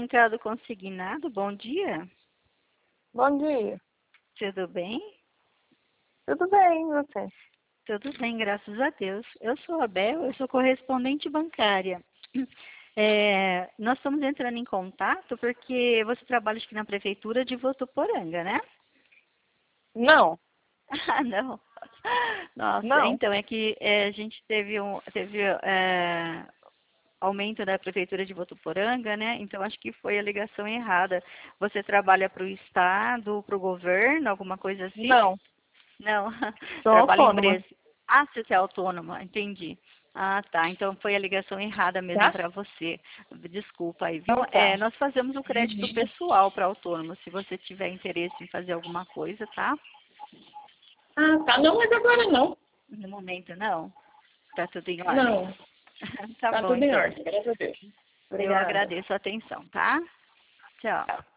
Bancado Consignado, bom dia. Bom dia. Tudo bem? Tudo bem, e você? Tudo bem, graças a Deus. Eu sou a Bel, eu sou correspondente bancária. Nós estamos entrando em contato porque você trabalha aqui na prefeitura de Votuporanga, né? Não, Ah, não. Nossa, não. então é que a gente teve aumento da prefeitura de Votuporanga, né? Então acho que foi a ligação errada. Você trabalha para o estado, para o governo, alguma coisa assim? Não, Não, sou trabalho em autônoma, empresa. Ah, você é autônoma, entendi. Ah, tá. Então foi a ligação errada mesmo tá? para você. Desculpa aí, viu? Então tá. Nós fazemos o crédito pessoal para autônomo. Se você tiver interesse em fazer alguma coisa, tá? Ah, tá. Não, mas agora não. No momento não. Tá tudo em ordem. Não, Tá tá bom, tudo em então. ordem, graças a Deus. Eu Obrigada. agradeço a atenção, tá? Tchau.